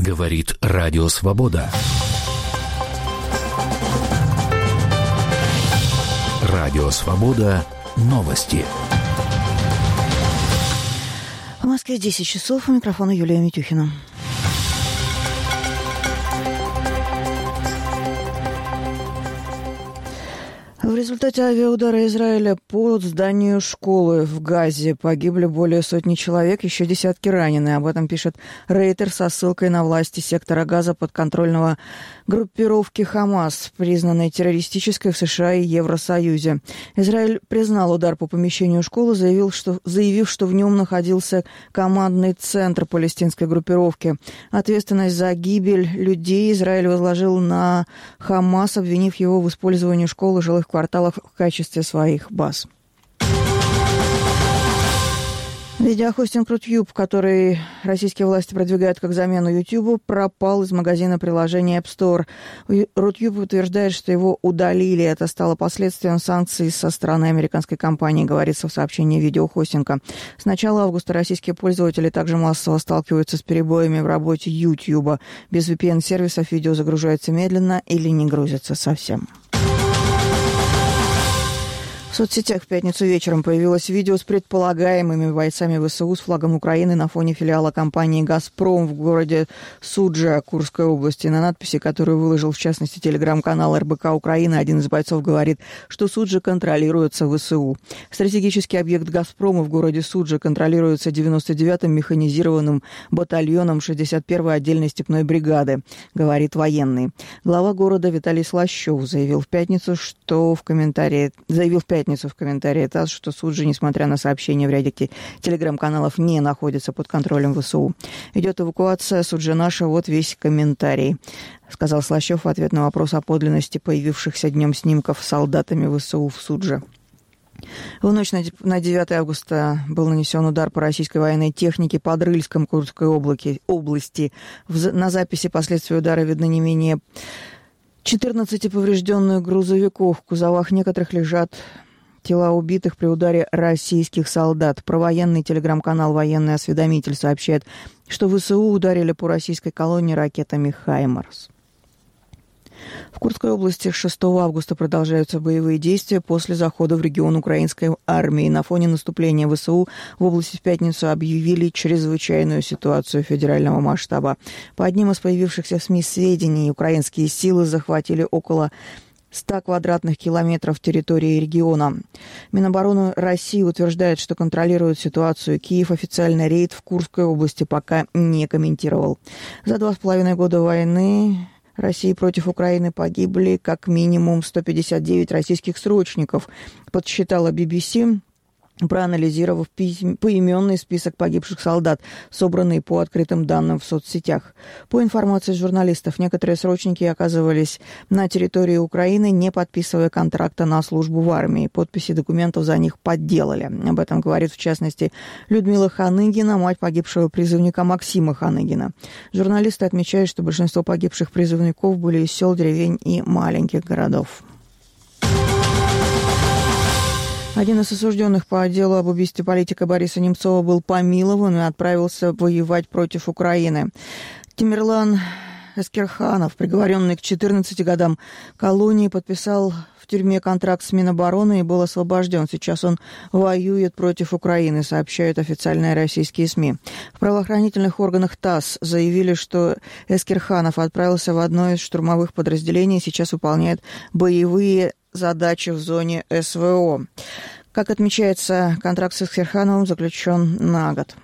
Говорит Радио Свобода. Радио Свобода. Новости. В Москве 10 часов. У микрофона Юлия Митюхина. В результате авиаудара Израиля по зданию школы в Газе погибли более сотни человек, еще десятки ранены. Об этом пишет Рейтер со ссылкой на власти сектора Газа подконтрольного группировки Хамас, признанной террористической в США и Евросоюзе. Израиль признал удар по помещению школы, заявив, что в нем находился командный центр палестинской группировки. Ответственность за гибель людей Израиль возложил на Хамас, обвинив его в использовании школы и жилых кварталов в качестве своих баз. Видеохостинг Рутюб, который российские власти продвигают как замену Ютубу, пропал из магазина приложения App Store. Рутюб утверждает, что его удалили. Это стало последствием санкций со стороны американской компании, говорится в сообщении видеохостинга. С начала августа российские пользователи также массово сталкиваются с перебоями в работе Ютуба. Без VPN-сервисов видео загружается медленно или не грузится совсем. В соцсетях в пятницу вечером появилось видео с предполагаемыми бойцами ВСУ с флагом Украины на фоне филиала компании «Газпром» в городе Суджа Курской области. На надписи, которую выложил, в частности, телеграм-канал РБК Украины, один из бойцов говорит, что Суджа контролируется ВСУ. Стратегический объект «Газпрома» в городе Суджа контролируется 99-м механизированным батальоном 61-й отдельной степной бригады, говорит военный. Глава города Виталий Слащев заявил в пятницу в комментарии ТАСС, что Суджа, несмотря на сообщения в ряде телеграм-каналов, не находится под контролем ВСУ. Идет эвакуация, Суджа наша, вот весь комментарий, сказал Слащев в ответ на вопрос о подлинности появившихся днем снимков с солдатами ВСУ в Судже. В ночь на 9 августа был нанесен удар по российской военной технике под Рыльском Курской области. На записи последствия удара видны не менее 14 поврежденных грузовиков. В кузовах некоторых лежат тела убитых при ударе российских солдат. Провоенный телеграм-канал «Военный осведомитель» сообщает, что ВСУ ударили по российской колонне ракетами «Хаймарс». В Курской области с 6 августа продолжаются боевые действия после захода в регион украинской армии. На фоне наступления ВСУ в области в пятницу объявили чрезвычайную ситуацию федерального масштаба. По одним из появившихся в СМИ сведений, украинские силы захватили около 100 квадратных километров территории региона. Минобороны России утверждает, что контролирует ситуацию. Киев официально рейд в Курской области пока не комментировал. За 2,5 года войны России против Украины погибли как минимум 159 российских срочников, подсчитала BBC, проанализировав поименный список погибших солдат, собранный по открытым данным в соцсетях. По информации журналистов, некоторые срочники оказывались на территории Украины, не подписывая контракта на службу в армии. Подписи документов за них подделали. Об этом говорит, в частности, Людмила Ханыгина, мать погибшего призывника Максима Ханыгина. Журналисты отмечают, что большинство погибших призывников были из сел, деревень и маленьких городов. Один из осужденных по делу об убийстве политика Бориса Немцова был помилован и отправился воевать против Украины. Тимирлан Эскерханов, приговоренный к 14 годам колонии, подписал в тюрьме контракт с Минобороны и был освобожден. Сейчас он воюет против Украины, сообщают официальные российские СМИ. В правоохранительных органах ТАСС заявили, что Эскерханов отправился в одно из штурмовых подразделений и сейчас выполняет боевые задачи в зоне СВО. Как отмечается, контракт с Эскерхановым заключен на год.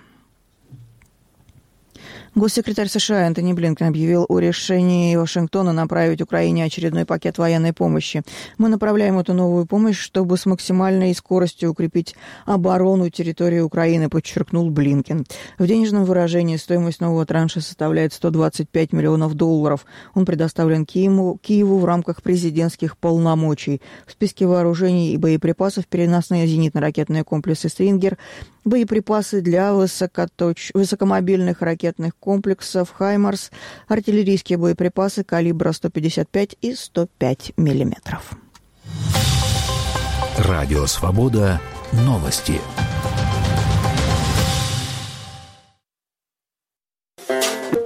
Госсекретарь США Энтони Блинкен объявил о решении Вашингтона направить Украине очередной пакет военной помощи. Мы направляем эту новую помощь, чтобы с максимальной скоростью укрепить оборону территории Украины, подчеркнул Блинкен. В денежном выражении стоимость нового транша составляет $125 миллионов. Он предоставлен Киеву в рамках президентских полномочий. В списке вооружений и боеприпасов переносные зенитно-ракетные комплексы «Стрингер», боеприпасы для высокомобильных ракетных комплексов «Хаймарс», артиллерийские боеприпасы калибра 155 и 105 миллиметров. Радио «Свобода». Новости.